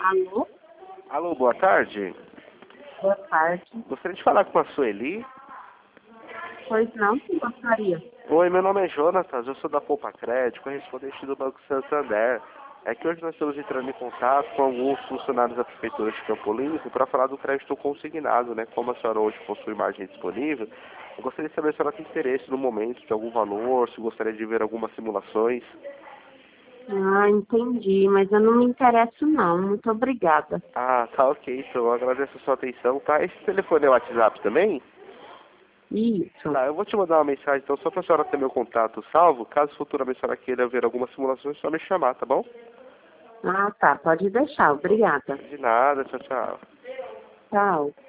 Alô? Alô, boa tarde. Boa tarde. Gostaria de falar com a Sueli. Pois não, que gostaria. Oi, meu nome é Jonatas, eu sou da Poupa Crédito, correspondente do Banco Santander. É que hoje nós estamos entrando em contato com alguns funcionários da Prefeitura de Campo Limpo para falar do crédito consignado, né? Como a senhora hoje possui margem disponível, eu gostaria de saber se a senhora tem interesse no momento de algum valor, se gostaria de ver algumas simulações. Ah, entendi, mas eu não me interesso não. Muito obrigada. Ah, tá ok, então eu agradeço a sua atenção, tá? Esse telefone é o WhatsApp também? Isso. Tá, eu vou te mandar uma mensagem, então, só para a senhora ter meu contato salvo. Caso futuramente a senhora queira ver alguma simulação, é só me chamar, tá bom? Ah, tá. Pode deixar. Obrigada. De nada, tchau, tchau. Tchau.